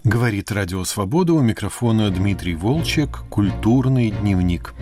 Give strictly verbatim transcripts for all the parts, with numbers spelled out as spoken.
Говорит Радио Свобода, у микрофона Дмитрий Волчек, «Культурный дневник».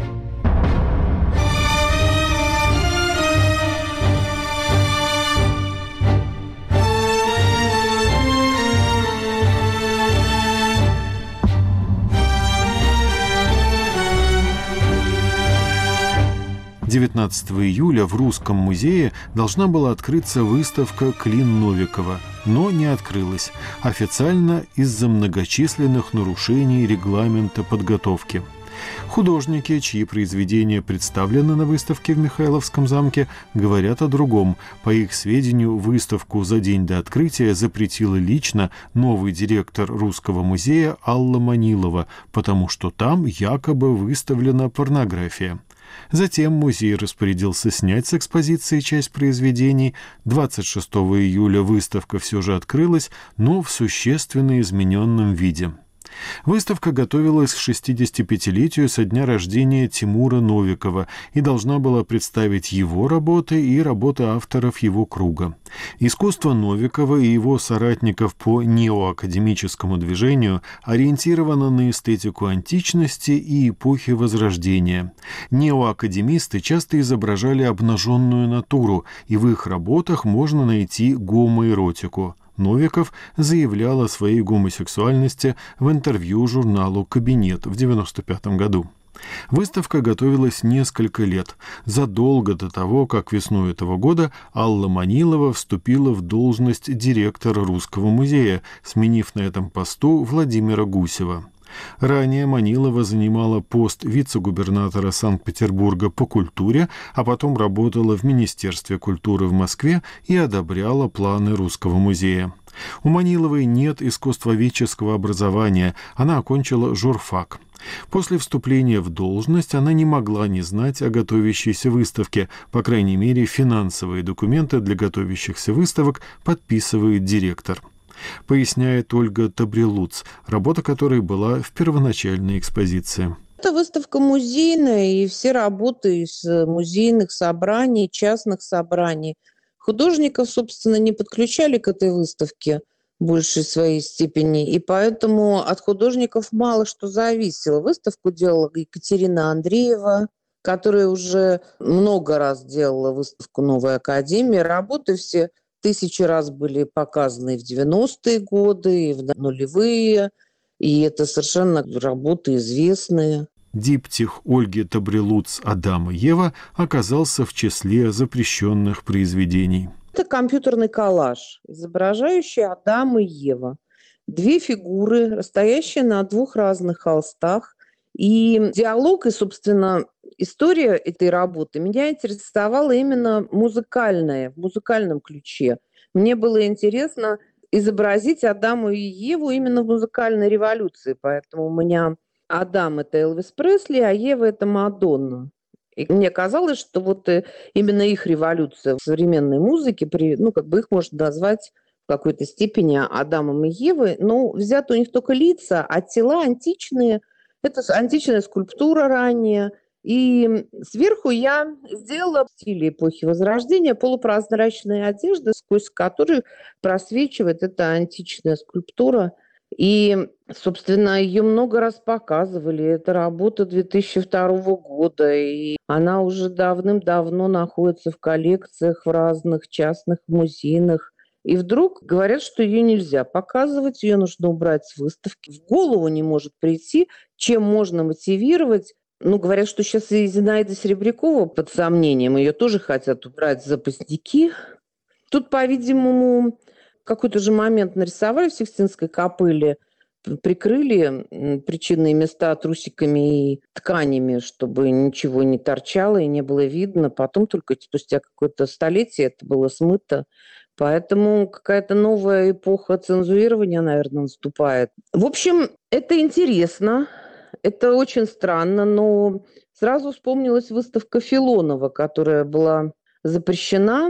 девятнадцатого июля в Русском музее должна была открыться выставка «Клин Новикова», но не открылась, официально из-за многочисленных нарушений регламента подготовки. Художники, чьи произведения представлены на выставке в Михайловском замке, говорят о другом. По их сведению, выставку за день до открытия запретила лично новый директор Русского музея Алла Манилова, потому что там якобы выставлена порнография. Затем музей распорядился снять с экспозиции часть произведений. двадцать шестого июля выставка все же открылась, но в существенно измененном виде. Выставка готовилась к шестидесятипятилетию со дня рождения Тимура Новикова и должна была представить его работы и работы авторов его круга. Искусство Новикова и его соратников по неоакадемическому движению ориентировано на эстетику античности и эпохи Возрождения. Неоакадемисты часто изображали обнаженную натуру, и в их работах можно найти гомоэротику. Новиков заявлял о своей гомосексуальности в интервью журналу «Кабинет» в девяносто пятом году. Выставка готовилась несколько лет, задолго до того, как весной этого года Алла Манилова вступила в должность директора Русского музея, сменив на этом посту Владимира Гусева. Ранее Манилова занимала пост вице-губернатора Санкт-Петербурга по культуре, а потом работала в Министерстве культуры в Москве и одобряла планы Русского музея. У Маниловой нет искусствоведческого образования, она окончила журфак. После вступления в должность она не могла не знать о готовящейся выставке, по крайней мере, финансовые документы для готовящихся выставок подписывает директор. Поясняет Ольга Табрелуц, работа которой была в первоначальной экспозиции. Это выставка музейная, и все работы из музейных собраний, частных собраний. Художников, собственно, не подключали к этой выставке в большей своей степени, и поэтому от художников мало что зависело. Выставку делала Екатерина Андреева, которая уже много раз делала выставку «Новой академии». Работы все тысячи раз были показаны и в девяностые годы, и в нулевые, и это совершенно работы известные. Диптих Ольги Табрелуц «Адам и Ева» оказался в числе запрещенных произведений. Это компьютерный коллаж, изображающий Адама и Ева. Две фигуры, стоящие на двух разных холстах. И диалог, и, собственно, история этой работы меня интересовала именно музыкальная, в музыкальном ключе. Мне было интересно изобразить Адама и Еву именно в музыкальной революции. Поэтому у меня Адам – это Элвис Пресли, а Ева – это Мадонна. И мне казалось, что вот именно их революция в современной музыке, ну, как бы их можно назвать в какой-то степени Адамом и Евой, но взяты у них только лица, а тела античные. Это античная скульптура ранняя. И сверху я сделала в стиле эпохи Возрождения полупрозрачные одежды, сквозь которые просвечивает эта античная скульптура. И, собственно, ее много раз показывали. Это работа две тысячи второго года, и она уже давным-давно находится в коллекциях в разных частных музеях. И вдруг говорят, что ее нельзя показывать, ее нужно убрать с выставки. В голову не может прийти, чем можно мотивировать. Ну, говорят, что сейчас и Зинаида Серебрякова под сомнением, ее тоже хотят убрать запасники. Тут, по-видимому, какой-то же момент нарисовали в Сикстинской капелле, прикрыли причинные места трусиками и тканями, чтобы ничего не торчало и не было видно. Потом только спустя какое-то столетие это было смыто. Поэтому какая-то новая эпоха цензурирования, наверное, наступает. В общем, это интересно, это очень странно, но сразу вспомнилась выставка Филонова, которая была запрещена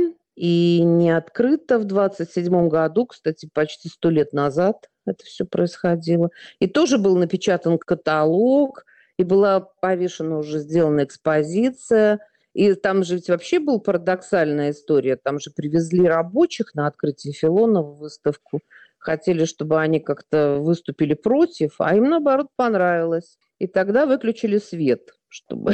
и не открыта в двадцать седьмом году, кстати, почти сто лет назад это все происходило. И тоже был напечатан каталог, и была повешена уже сделана экспозиция. И там же ведь вообще была парадоксальная история. Там же привезли рабочих на открытие Филонова в выставку. хотели, чтобы они как-то выступили против, а им, наоборот, понравилось. И тогда выключили свет, чтобы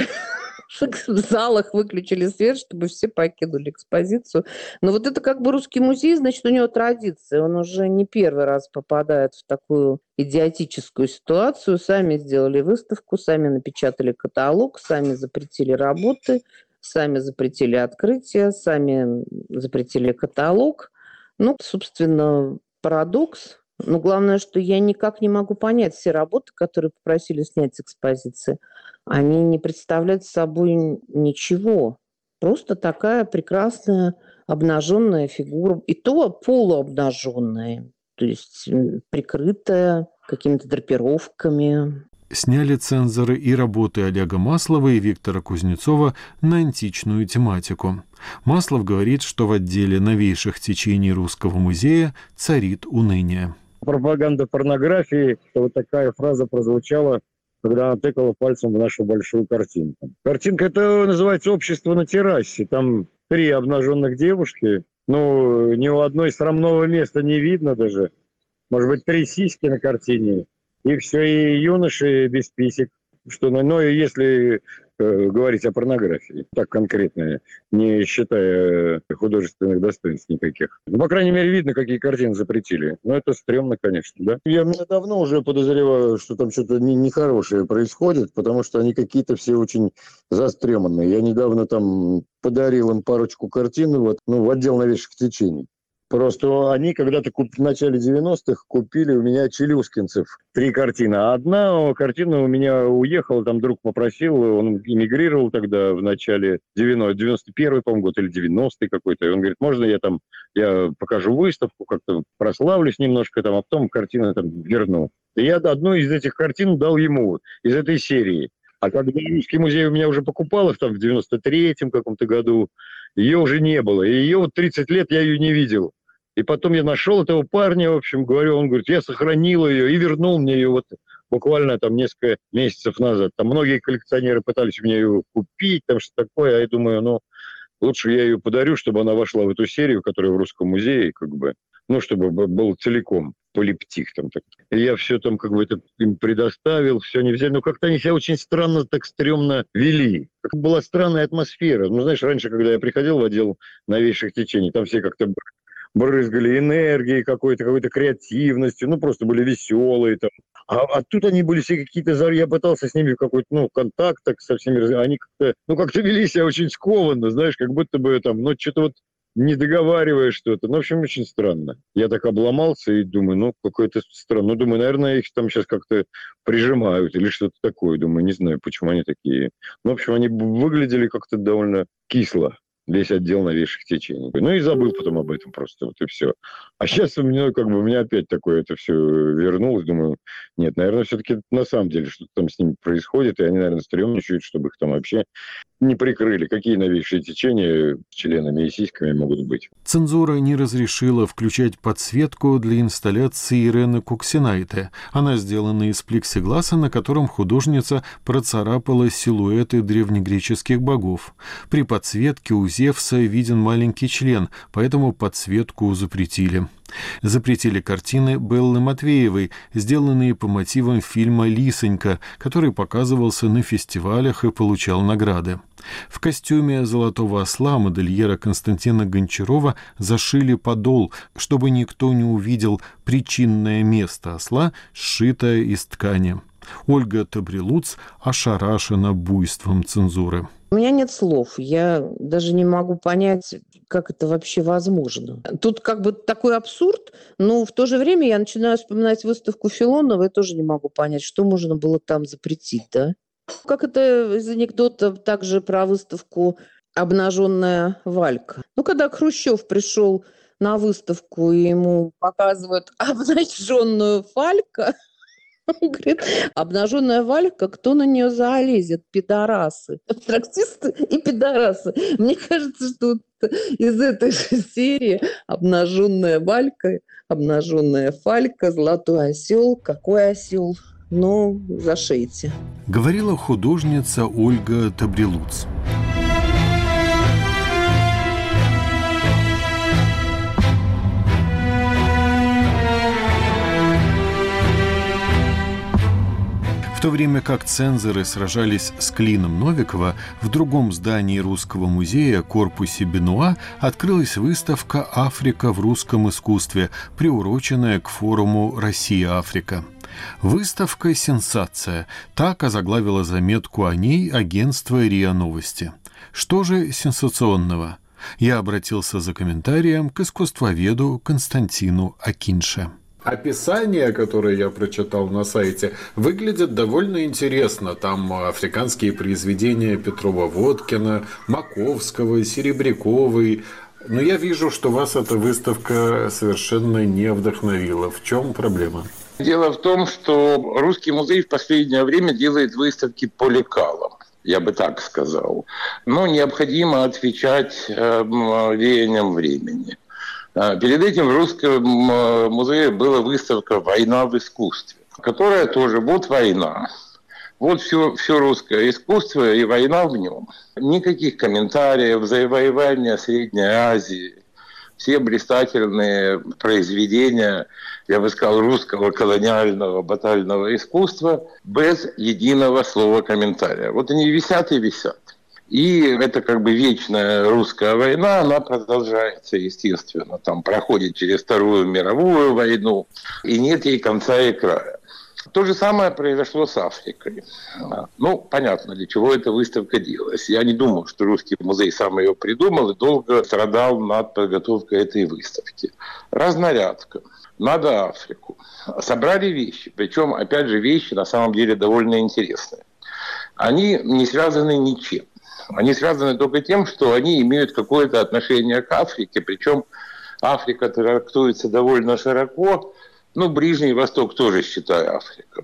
в залах выключили свет, чтобы все покинули экспозицию. Но вот это как бы русский музей, значит, у него традиция. Он уже не первый раз попадает в такую идиотическую ситуацию. Сами сделали выставку, сами напечатали каталог, сами запретили работы, сами запретили открытие, сами запретили каталог. Ну, собственно, парадокс. Но главное, что я никак не могу понять, все работы, которые попросили снять с экспозиции, они не представляют собой ничего. Просто такая прекрасная обнаженная фигура. И то полуобнаженная, то есть прикрытая какими-то драпировками. Сняли цензоры и работы Олега Маслова и Виктора Кузнецова на античную тематику. Маслов говорит, что в отделе новейших течений Русского музея царит уныние. Пропаганда порнографии, вот такая фраза прозвучала, когда она тыкала пальцем в нашу большую картинку. Картинка это называется «Общество на террасе». Там три обнаженных девушки. Ну, ни у одной срамного места не видно даже. Может быть, три сиськи на картине. И все, и юноши без писек. Что, ну, если э, говорить о порнографии, так конкретно, не считая художественных достоинств никаких. Ну, по крайней мере, видно, какие картины запретили. Ну, это стрёмно, конечно, да. Я давно уже подозреваю, что там что-то не, нехорошее происходит, потому что они какие-то все очень застрёманные. Я недавно там подарил им парочку картин вот, ну, в отдел новейших течений. Просто они когда-то куп... в начале девяностых купили у меня челюскинцев три картины. А одна картина у меня уехала, там друг попросил, он эмигрировал тогда в начале девяностых, девяносто первый, по-моему, год, или девяностый какой-то. И он говорит, можно я там, я покажу выставку, как-то прославлюсь немножко, там, а потом картину там верну. И я одну из этих картин дал ему, из этой серии. А когда Русский музей у меня уже покупал их там в девяносто третьем каком-то году, ее уже не было. И ее вот тридцать лет я ее не видел. И потом я нашел этого парня, в общем, говорю, он говорит, я сохранил ее и вернул мне ее вот буквально там несколько месяцев назад. Там многие коллекционеры пытались у меня ее купить, там что такое, а я думаю, ну, лучше я ее подарю, чтобы она вошла в эту серию, которая в Русском музее, как бы, ну, чтобы был целиком полиптих там. Так. И я все там как бы это им предоставил, все не взяли. Но как-то они себя очень странно, так стрёмно вели. Как была странная атмосфера. Ну, знаешь, раньше, когда я приходил в отдел новейших течений, там все как-то брызгали энергией какой-то, какой-то креативностью, ну, просто были веселые там. А, а тут они были все какие-то... Я пытался с ними в какой-то, ну, контакт так со всеми... Они как-то, ну, как-то вели себя очень скованно, знаешь, как будто бы там, ну, что-то вот не договаривая что-то. Ну, в общем, очень странно. Я так обломался и думаю, ну, какое-то странно. Ну, думаю, наверное, их там сейчас как-то прижимают или что-то такое. Думаю, не знаю, почему они такие. Ну, в общем, они выглядели как-то довольно кисло. Весь отдел новейших течений. Ну и забыл потом об этом просто, вот и все. А сейчас у меня, как бы, у меня опять такое это все вернулось. Думаю, нет, наверное, все-таки на самом деле что-то там с ними происходит, и они, наверное, стрёмничают, чтобы их там вообще не прикрыли. Какие новейшие течения с членами и сиськами могут быть? Цензура не разрешила включать подсветку для инсталляции Ирены Куксинайте. Она сделана из плексигласа, на котором художница процарапала силуэты древнегреческих богов. При подсветке у Зевса виден маленький член, поэтому подсветку запретили. Запретили картины Беллы Матвеевой, сделанные по мотивам фильма «Лисонька», который показывался на фестивалях и получал награды. В костюме «Золотого осла» модельера Константина Гончарова зашили подол, чтобы никто не увидел причинное место осла, сшитое из ткани. Ольга Табрилуц ошарашена буйством цензуры. У меня нет слов. Я даже не могу понять, как это вообще возможно. Тут как бы такой абсурд, но в то же время я начинаю вспоминать выставку Филонова и тоже не могу понять, что можно было там запретить, да? Как это из анекдота также про выставку «Обнаженная Валька». Ну, когда Хрущев пришел на выставку, и ему показывают обнаженную Валька, он говорит, обнаженная Валька, кто на нее залезет? Пидорасы. Абстрактисты и пидорасы. Мне кажется, что вот из этой же серии обнаженная Валька, обнаженная Фалька, золотой осел. Какой осел? Ну, зашейте. Говорила художница Ольга Табрилуц. В то время как цензоры сражались с Клином Новикова, в другом здании Русского музея, корпусе Бенуа, открылась выставка «Африка в русском искусстве», приуроченная к форуму «Россия-Африка». Выставка «Сенсация». Так озаглавило заметку о ней агентство РИА Новости. Что же сенсационного? Я обратился за комментарием к искусствоведу Константину Акиньше. Описание, которое я прочитал на сайте, выглядит довольно интересно. Там африканские произведения Петрова-Водкина, Маковского, Серебряковой. Но я вижу, что вас эта выставка совершенно не вдохновила. В чем проблема? Дело в том, что Русский музей в последнее время делает выставки по лекалам, я бы так сказал. Но необходимо отвечать э, веяниям времени. Перед этим в Русском музее была выставка «Война в искусстве», которая тоже вот война. Вот все, все русское искусство и война в нем. Никаких комментариев, завоевания Средней Азии, все блистательные произведения, я бы сказал, русского колониального батального искусства без единого слова комментария. Вот они висят и висят. И это как бы вечная русская война, она продолжается, естественно, там проходит через Вторую мировую войну, и нет ей конца и края. То же самое произошло с Африкой. Ну, понятно, для чего эта выставка делалась. Я не думаю, что Русский музей сам ее придумал и долго страдал над подготовкой этой выставки. Разнарядка. Надо Африку. Собрали вещи, причем, опять же, вещи на самом деле довольно интересные. Они не связаны ничем. Они связаны только тем, что они имеют какое-то отношение к Африке, причем Африка трактуется довольно широко, ну, Ближний Восток тоже, считаю, Африка.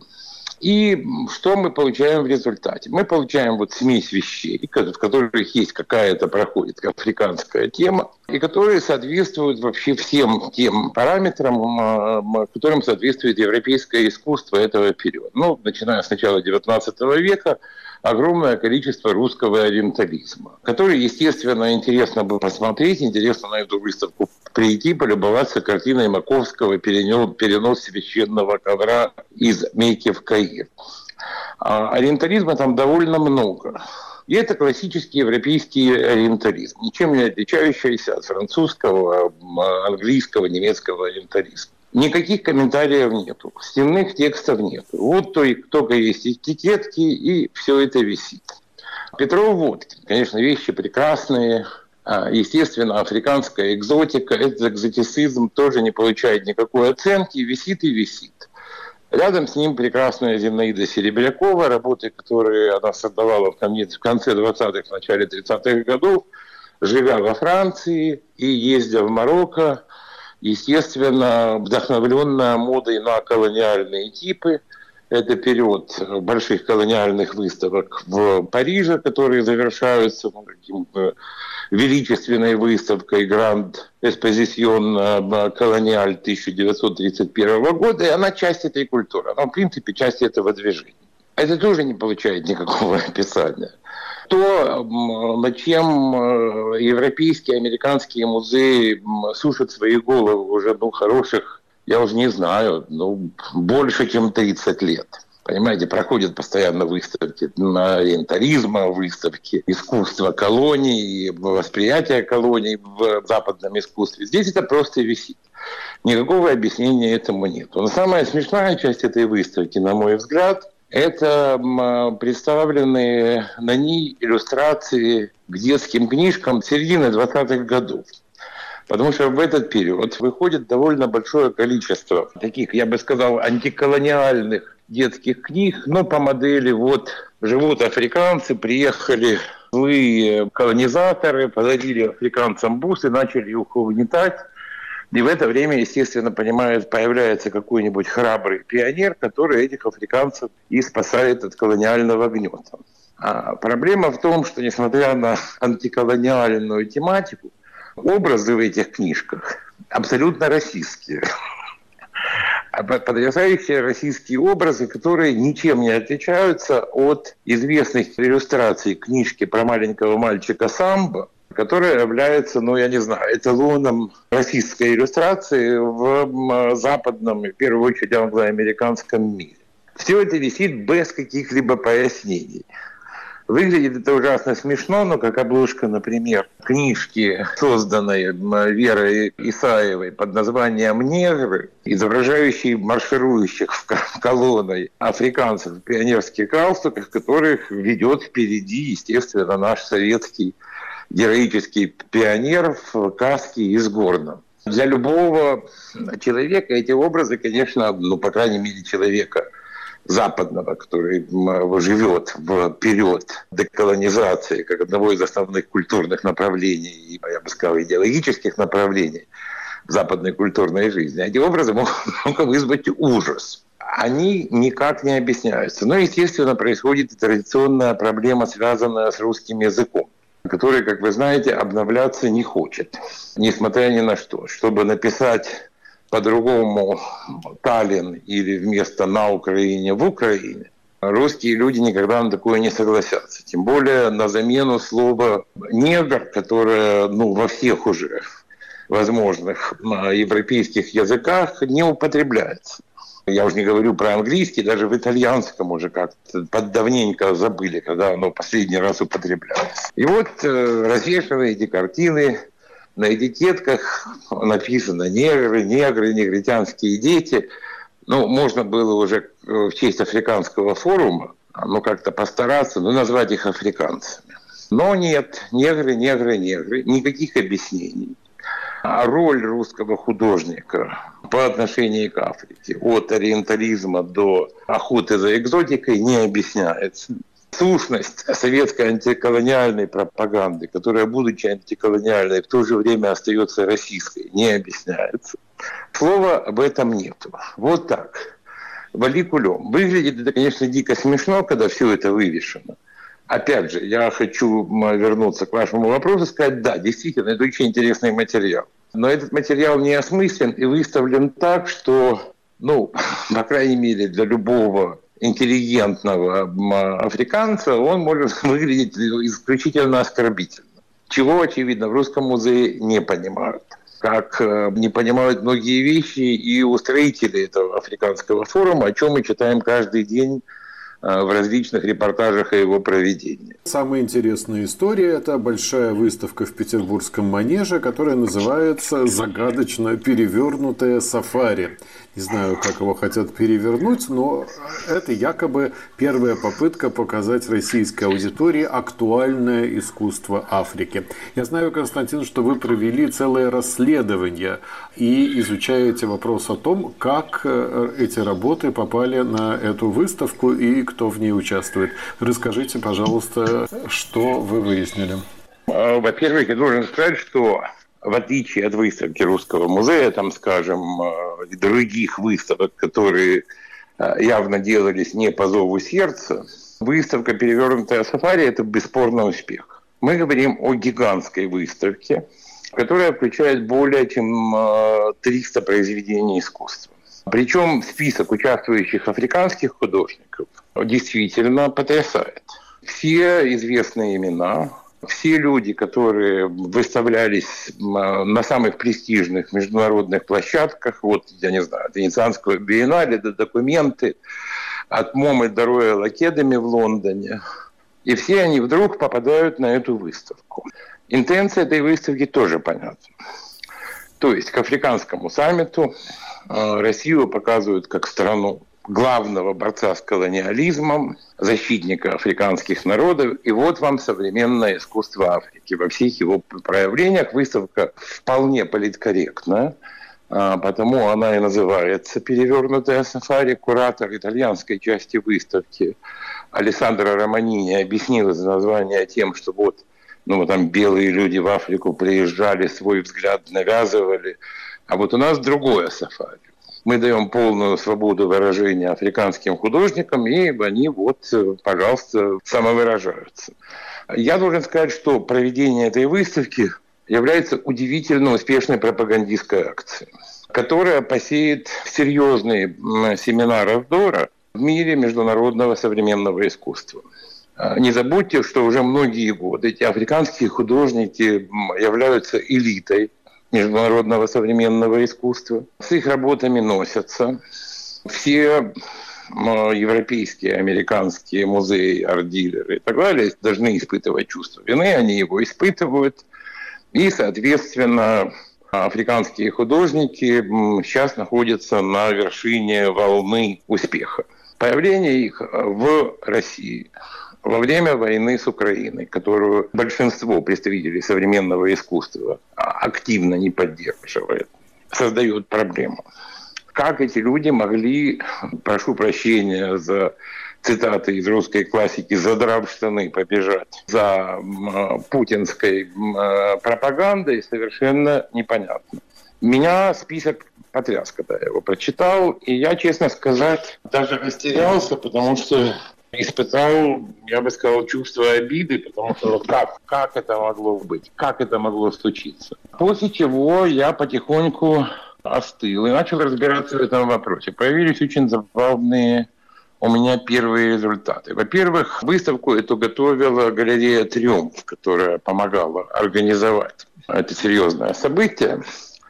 И что мы получаем в результате? Мы получаем вот смесь вещей, в которых есть какая-то, проходит африканская тема, и которые соответствуют вообще всем тем параметрам, которым соответствует европейское искусство этого периода. Ну, начиная с начала девятнадцатого века, огромное количество русского ориентализма, который, естественно, интересно было посмотреть, интересно на эту выставку прийти, полюбоваться картиной Маковского «Перенос священного ковра из Мекки в Каир». А ориентализма там довольно много. И это классический европейский ориентализм, ничем не отличающийся от французского, английского, немецкого ориентализма. Никаких комментариев нету, стенных текстов нету. Вот только есть этикетки, и все это висит. Петров-Водкин, конечно, вещи прекрасные. Естественно, африканская экзотика, этот экзотицизм тоже не получает никакой оценки, висит и висит. Рядом с ним прекрасная Зинаида Серебрякова, работы, которые она создавала в конце двадцатых, в начале тридцатых годов, живя во Франции и ездя в Марокко. Естественно, вдохновленная модой на колониальные типы. Это период больших колониальных выставок в Париже, которые завершаются ну, каким-то величественной выставкой «Гранд Экспозицион Колониаль» тысяча девятьсот тридцать первого года. И она часть этой культуры. Она, в принципе, часть этого движения. Это тоже не получает никакого описания. То, над чем европейские, американские музеи сушат свои головы уже, ну, хороших, я уже не знаю, ну, больше, чем тридцать лет. Понимаете, проходят постоянно выставки ориентализма, выставки искусства колоний, восприятия колоний в западном искусстве. Здесь это просто висит. Никакого объяснения этому нет. Но самая смешная часть этой выставки, на мой взгляд, это представленные на ней иллюстрации к детским книжкам середины двадцатых годов. Потому что в этот период выходит довольно большое количество таких, я бы сказал, антиколониальных детских книг, но по модели вот живут африканцы, приехали злые колонизаторы, подарили африканцам бусы, начали их угнетать. И в это время, естественно, понимает, появляется какой-нибудь храбрый пионер, который этих африканцев и спасает от колониального гнета. А проблема в том, что, несмотря на антиколониальную тематику, образы в этих книжках абсолютно российские. Потрясающие российские образы, которые ничем не отличаются от известных иллюстраций книжки про маленького мальчика Самбо, которая является, ну, я не знаю, эталоном российской иллюстрации в западном, и в первую очередь, англо-американском мире. Все это висит без каких-либо пояснений. Выглядит это ужасно смешно, но как обложка, например, книжки, созданной Верой Исаевой под названием «Негры», изображающей марширующих в колонной африканцев в пионерских галстуках, которых ведет впереди, естественно, наш советский героический пионер в каске и с горном. Для любого человека эти образы, конечно, ну, по крайней мере, человека западного, который живет в период деколонизации как одного из основных культурных направлений, я бы сказал, идеологических направлений в западной культурной жизни, эти образы могут, могут вызвать ужас. Они никак не объясняются. Но, естественно, происходит и традиционная проблема, связанная с русским языком, который, как вы знаете, обновляться не хочет, несмотря ни на что. Чтобы написать по-другому Таллин или вместо «на Украине» в Украине, русские люди никогда на такое не согласятся. Тем более на замену слова «негр», которое ну, во всех уже возможных европейских языках не употребляется. Я уже не говорю про английский, даже в итальянском уже как-то поддавненько забыли, когда оно последний раз употреблялось. И вот э, развешаны эти картины. На этикетках написано «негры», «негры», «негритянские дети». Ну, можно было уже в честь африканского форума, ну, как-то постараться, ну, назвать их африканцами. Но нет, негры, негры, негры, никаких объяснений. А роль русского художника по отношению к Африке, от ориентализма до охоты за экзотикой, не объясняется. Сущность советской антиколониальной пропаганды, которая, будучи антиколониальной, в то же время остается российской, не объясняется. Слова об этом нету. Вот так. Вали кулем. Выглядит это, конечно, дико смешно, когда все это вывешено. Опять же, я хочу вернуться к вашему вопросу и сказать, да, действительно, это очень интересный материал. Но этот материал не осмыслен и выставлен так, что, ну, по крайней мере, для любого интеллигентного африканца он может выглядеть исключительно оскорбительно. Чего, очевидно, в Русском музее не понимают. Как не понимают многие вещи и устроители этого африканского форума, о чем мы читаем каждый день в различных репортажах о его проведении. Самая интересная история – это большая выставка в Петербургском манеже, которая называется «Загадочно перевернутое сафари». Не знаю, как его хотят перевернуть, но это якобы первая попытка показать российской аудитории актуальное искусство Африки. Я знаю, Константин, что вы провели целое расследование и изучаете вопрос о том, как эти работы попали на эту выставку и кто в ней участвует. Расскажите, пожалуйста, что вы выяснили. Во-первых, я должен сказать, что в отличие от выставки Русского музея, там, скажем, и других выставок, которые явно делались не по зову сердца, выставка «Перевернутая сафари» – это бесспорный успех. Мы говорим о гигантской выставке, которая включает более чем триста произведений искусства. Причем список участвующих африканских художников действительно потрясает. Все известные имена, все люди, которые выставлялись на самых престижных международных площадках, вот, я не знаю, от Венецианского биеннале до документы, от МОМы до Роял Академи в Лондоне. И все они вдруг попадают на эту выставку. Интенция этой выставки тоже понятна. То есть к африканскому саммиту Россию показывают как страну главного борца с колониализмом, защитника африканских народов. И вот вам современное искусство Африки во всех его проявлениях. Выставка вполне политкорректна, потому она и называется «Перевернутая сафари». Куратор итальянской части выставки Алессандро Романини объяснил это название тем, что вот, ну, там белые люди в Африку приезжали, свой взгляд навязывали, а вот у нас другое сафари. Мы даем полную свободу выражения африканским художникам, и они вот, пожалуйста, самовыражаются. Я должен сказать, что проведение этой выставки является удивительно успешной пропагандистской акцией, которая посеет серьезные семена раздора в мире международного современного искусства. Не забудьте, что уже многие годы эти африканские художники являются элитой международного современного искусства. С их работами носятся. Все европейские, американские музеи, арт-дилеры и так далее должны испытывать чувство вины, они его испытывают. И, соответственно, африканские художники сейчас находятся на вершине волны успеха. Появление их в России во время войны с Украиной, которую большинство представителей современного искусства активно не поддерживает, создает проблему. Как эти люди могли, прошу прощения за цитаты из русской классики, задрав штаны, побежать за путинской пропагандой, совершенно непонятно. Меня список потряс, когда я его прочитал, и я, честно сказать, даже растерялся, потому что испытал, я бы сказал, чувство обиды, потому что как, как это могло быть, как это могло случиться. После чего я потихоньку остыл и начал разбираться в этом вопросе. Появились очень забавные у меня первые результаты. Во-первых, выставку эту готовила галерея «Триумф», которая помогала организовать это серьезное событие.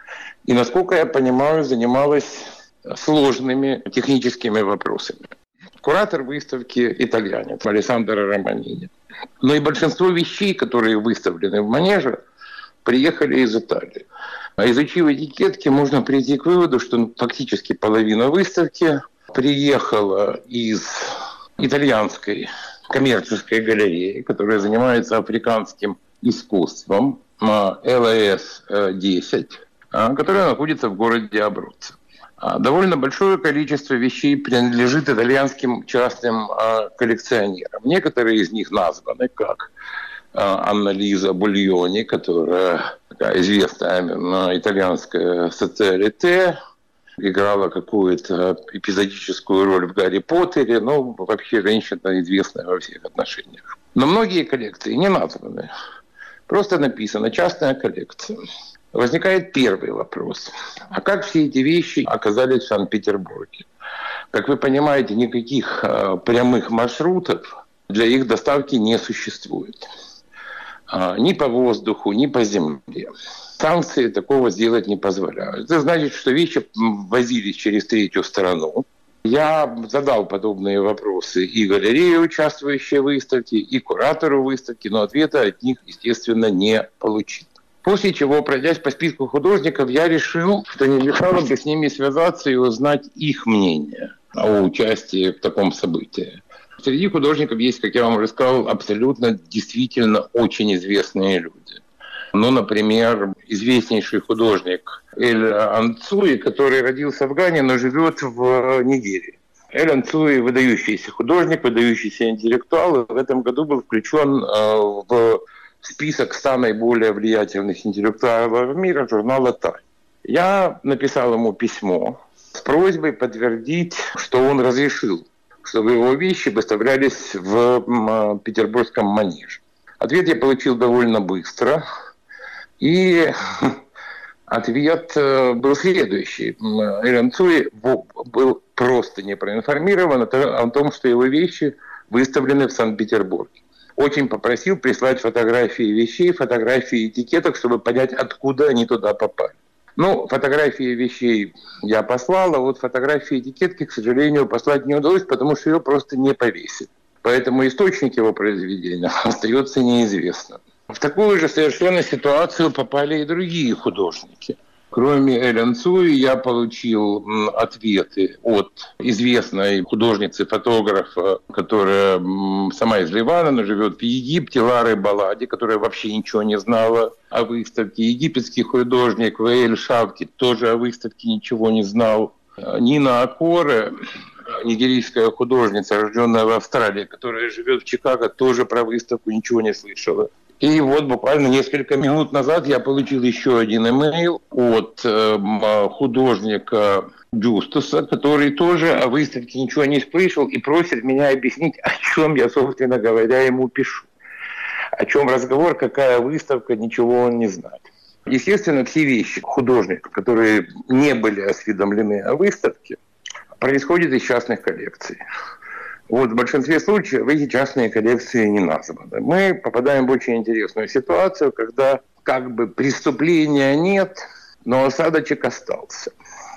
И, насколько я понимаю, занималась сложными техническими вопросами. Куратор выставки итальянец Алессандро Романини. Но и большинство вещей, которые выставлены в манеже, приехали из Италии. А изучив этикетки, можно прийти к выводу, что фактически половина выставки приехала из итальянской коммерческой галереи, которая занимается африканским искусством, эл эс десять, которая находится в городе Абруццо. Довольно большое количество вещей принадлежит итальянским частным коллекционерам. Некоторые из них названы как Анна-Лиза Бульони, которая такая известная итальянская социалите, играла какую-то эпизодическую роль в «Гарри Поттере», но вообще женщина известная во всех отношениях. Но многие коллекции не названы. Просто написано «частная коллекция». Возникает первый вопрос. А как все эти вещи оказались в Санкт-Петербурге? Как вы понимаете, никаких э, прямых маршрутов для их доставки не существует. Э, ни по воздуху, ни по земле. Санкции такого сделать не позволяют. Это значит, что вещи возились через третью сторону. Я задал подобные вопросы и галерее, участвующей в выставке, и куратору выставки, но ответа от них, естественно, не получил. После чего, пройдясь по списку художников, я решил, что не мешало бы с ними связаться и узнать их мнение о участии в таком событии. Среди художников есть, как я вам уже сказал, абсолютно действительно очень известные люди. Ну, например, известнейший художник Эль Анцуи, который родился в Гане, но живет в Нигерии. Эль Анцуи – выдающийся художник, выдающийся интеллектуал, и в этом году был включен в список ста наиболее влиятельных интеллектуалов мира журнала «Тайм». Я написал ему письмо с просьбой подтвердить, что он разрешил, чтобы его вещи выставлялись в петербургском манеже. Ответ я получил довольно быстро, и ответ был следующий. Эль Анцуи был просто не проинформирован о том, что его вещи выставлены в Санкт-Петербурге. Очень попросил прислать фотографии вещей, фотографии этикеток, чтобы понять, откуда они туда попали. Ну, фотографии вещей я послал, а вот фотографии этикетки, к сожалению, послать не удалось, потому что ее просто не повесили. Поэтому источник его произведения остается неизвестным. В такую же совершенно ситуацию попали и другие художники. Кроме Эль Анцуи, я получил ответы от известной художницы-фотографа, которая сама из Ливана, но живет в Египте, Лары Балади, которая вообще ничего не знала о выставке. Египетский художник Ваэль Шавки тоже о выставке ничего не знал. Нина Акоре, нигерийская художница, рожденная в Австралии, которая живет в Чикаго, тоже про выставку ничего не слышала. И вот буквально несколько минут назад я получил еще один имейл от э, художника Джустуса, который тоже о выставке ничего не слышал и просит меня объяснить, о чем я, собственно говоря, ему пишу. О чем разговор, какая выставка, ничего он не знает. Естественно, все вещи художников, которые не были осведомлены о выставке, происходят из частных коллекций. Вот в большинстве случаев эти частные коллекции не названы. Мы попадаем в очень интересную ситуацию, когда как бы преступления нет, но осадочек остался.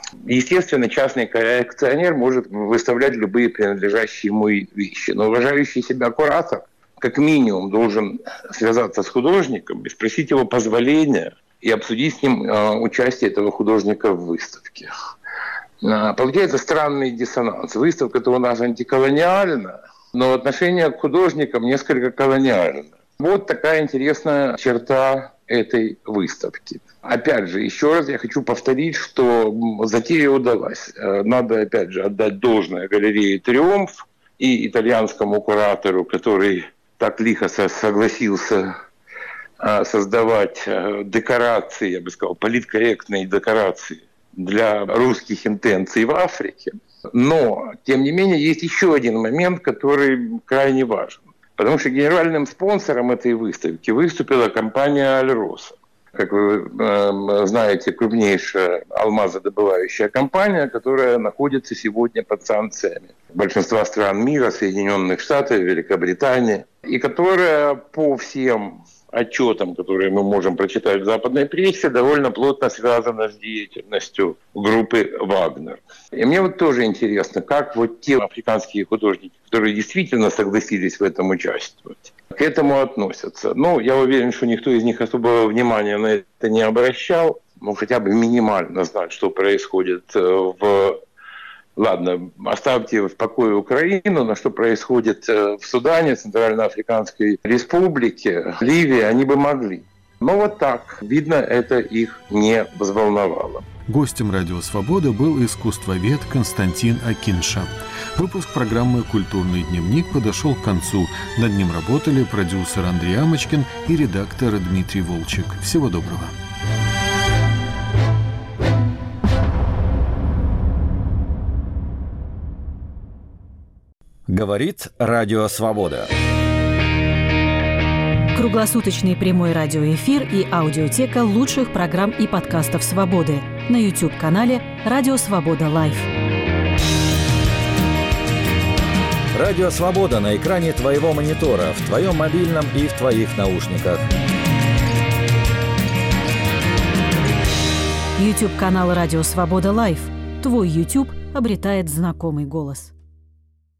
Естественно, частный коллекционер может выставлять любые принадлежащие ему вещи, но уважающий себя куратор как минимум должен связаться с художником и спросить его позволения и обсудить с ним участие этого художника в выставке. Получается странный диссонанс. Выставка-то у нас антиколониальна, но отношение к художникам несколько колониально. Вот такая интересная черта этой выставки. Опять же, еще раз я хочу повторить, что затея удалась. Надо, опять же, отдать должное галерее «Триумф» и итальянскому куратору, который так лихо согласился создавать декорации, я бы сказал, политкорректные декорации для русских интенций в Африке. Но, тем не менее, есть еще один момент, который крайне важен. Потому что генеральным спонсором этой выставки выступила компания «Альроса». Как вы э, знаете, крупнейшая алмазодобывающая компания, которая находится сегодня под санкциями большинства стран мира, Соединенных Штатов, Великобритании, и которая по всем отчетам, которые мы можем прочитать в западной прессе, довольно плотно связана с деятельностью группы «Вагнер». И мне вот тоже интересно, как вот те африканские художники, которые действительно согласились в этом участвовать, к этому относятся. Ну, я уверен, что никто из них особого внимания на это не обращал, ну, хотя бы минимально знать, что происходит в... Ладно, оставьте в покое Украину, но что происходит в Судане, Центральноафриканской Республике, Ливии, они бы могли. Но вот так, видно, это их не взволновало. Гостем «Радио Свобода» был искусствовед Константин Акинша. Выпуск программы «Культурный дневник» подошел к концу. Над ним работали продюсер Андрей Амочкин и редактор Дмитрий Волчек. Всего доброго. Говорит Радио Свобода. Круглосуточный прямой радиоэфир и аудиотека лучших программ и подкастов «Свободы» на YouTube-канале «Радио Свобода Лайв». Радио Свобода на экране твоего монитора, в твоем мобильном и в твоих наушниках. YouTube-канал «Радио Свобода Лайв». Твой YouTube обретает знакомый голос.